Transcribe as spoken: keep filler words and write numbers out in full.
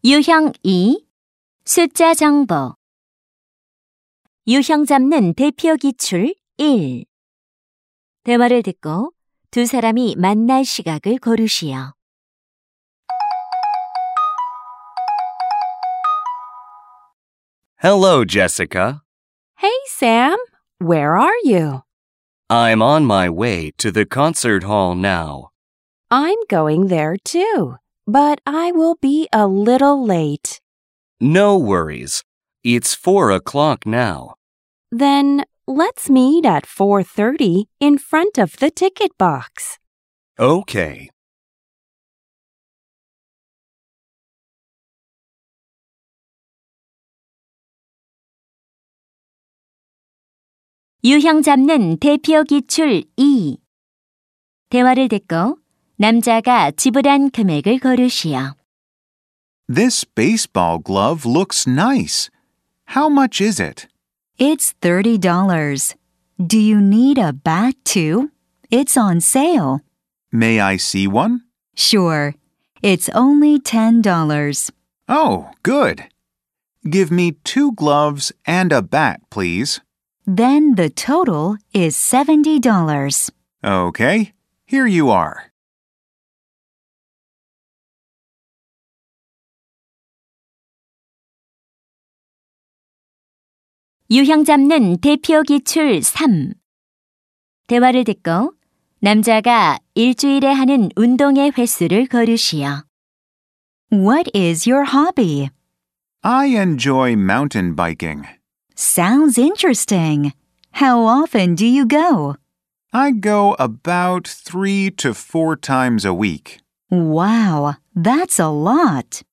유형 이. 숫자 정보. 유형 잡는 대표 기출 일. 대화를 듣고 두 사람이 만날 시각을 고르시오. Hello, Jessica. Hey, Sam. Where are you? I'm on my way to the concert hall now. I'm going there too, but I will be a little late. No worries. It's four o'clock now. Then let's meet at four thirty in front of the ticket box. Okay. 유형 잡는 대표 기출 이. 대화를 듣고 남자가 지불한 금액을 고르시오. This baseball glove looks nice. How much is it? It's thirty dollars. Do you need a bat too? It's on sale. May I see one? Sure. It's only ten dollars. Oh, good. Give me two gloves and a bat, please. Then the total is seventy dollars. Okay, here you are. 유형 잡는 대표 기출 삼. 대화를 듣고 남자가 일주일에 하는 운동의 횟수를 고르시오. What is your hobby? I enjoy mountain biking. Sounds interesting. How often do you go? I go about three to four times a week. Wow, that's a lot.